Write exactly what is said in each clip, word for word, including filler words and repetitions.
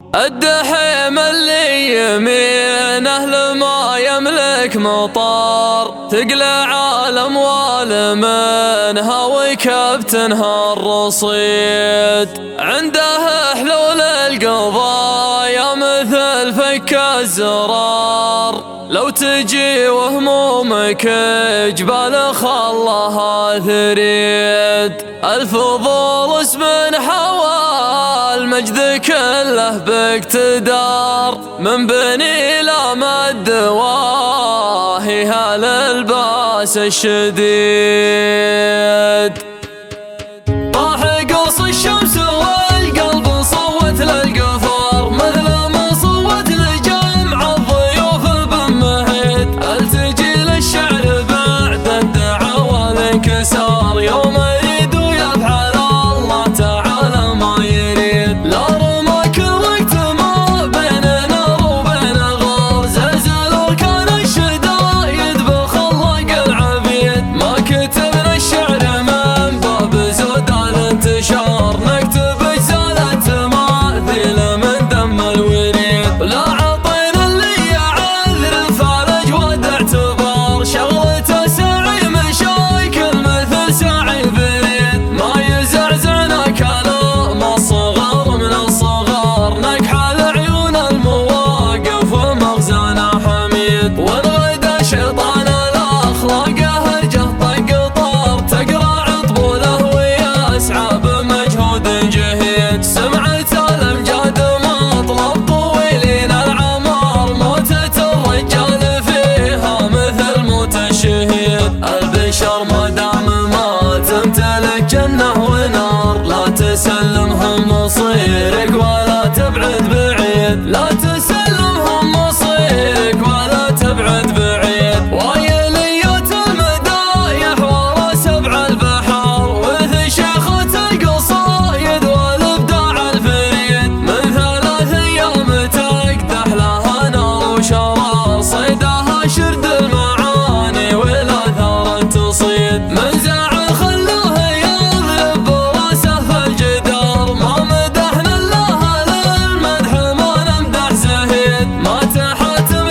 الدحيم اللي يمينه لما يملك مطار، تقلع الأموال منها وكابتنها الرصيد. عنده حلول القضايا مثل فك الزرار، لو تجي وهمومك جبال خلها ثريد. الفضول اسم حوى المجد كله باقتدار، من بني لامد واهي هاللباس الشديد. طاح قوس الشمس والقلب صوت للقفار، مثل ما صوت لجمع الضيوف بمهيد. التجي للشعر بعد الدعوى الانكسار، يوم يريد ويفعل الله تعالى ما يريد. لا رماك الوقت ما بين نار وبين غار، زلزل كان الشدايد بخلق العبيد. ما كتبنا الشعر من باب زود الانتشار، نكتب اجزاء تماثيل من دم الوريد. لا عطينا اللي يعذر فالج ود اعتبار، شغلته سعي مشاكل مثل سعي بريد. ما يزعزعنا كلام الصغار من الصغار، نكحل عيون المواقف ومغزانا حميد. ونغدى شيطان الاخلاق هرجه طق طار، تقرع طبوله ويسعى بمجهود جهيد. سمعت الامجاد مطلب طويلين العمار، موتة الرجال فيها مثل موت الشهيد. البشر ما دام ما تمتلك جنه ونار، لا تسلمهم مصيرك ولا تبعد بعيد. لا تسلمهم مصيرك ولا تبعد بعيد. ويليات المدايح ورا سبع البحار، وذي شيخة القصايد والابداع الفريد. من ثلاث ايام تقدح لها نار وشرار، صيدها شرد المعاني والاثار تصيد. من زعل خلوه يضرب براسه في الجدار، ما مدحنا الله للمدح ما نمدح زهيد. ما تحاتم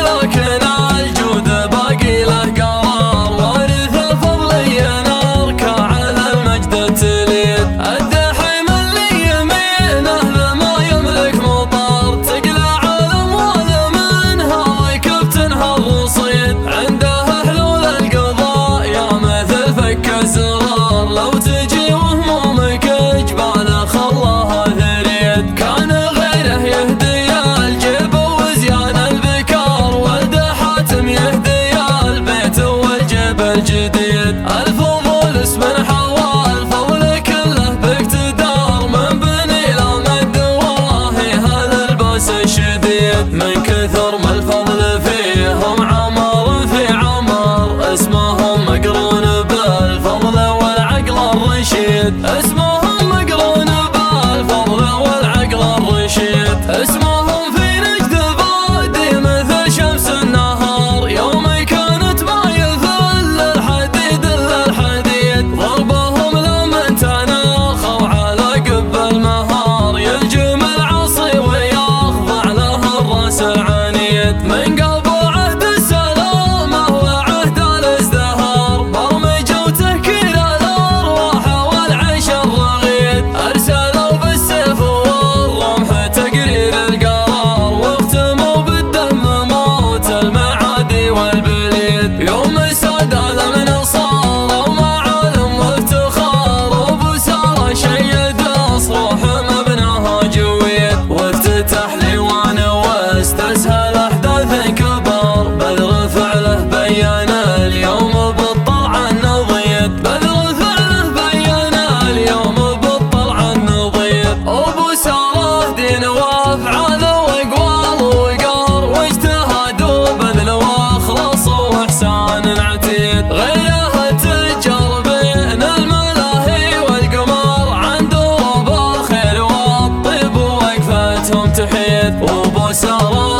لكن الجود باقي له قرار، وارث الفضل ينارك على المجد تليد. الدحيم اللي يمينه لما يملك مطار، تقلع الاموال منها وكابتنها الرصيد. عنده حلول القضايا مثل فك الزرار، لو تجي وهمومك جبال خلاها ثريد. كان غيره يهدي الجيب وزيان البكار، ولد حاتم يهدي البيت والجيب الجديد. الفضول اسم حوى الفضل كله باقتدار، من بني لامد واهي هاللباس الشديد. من كثر ما الفضل فيهم عمر في عمر، اسمهم مقرون بالفضل والعقل الرشيد. اسمهم مقرون بالفضل والعقل الرشيد. اسمهم في نجد بادي مثل شمس النهار، يوم كانت ما يذل الحديد الا الحديد. ضربهم لمن تناخوا على قب المهار، يلجم العصي ويخضع له الراس العنيد. من قبل عهد السلامه وعهد الازدهار، برمجه وتهكير الارواح والعيش الرغيد. ارسلوا بالسيف والرمح تقرير القرار، واختموا بالدم موت المعادي والبليد. يوم السادة من صاروا معالم وافتخار، وبسارة شيد اصروح مبناها جويد. وافتتح ليوان واستسهل احداث كبار، بدر فعله بين اليوم بالطلع النضيد. بدر فعله بين اليوم بالطلع النضيد. ابو ساره دين وافعال واقوال وقار، واجتهاد وبذل واخلاص واحسان عتيد. غيره تجار بين الملاهي والقمار، عند رب الخير والطيب ووقفتهم تحيد. وابو ساره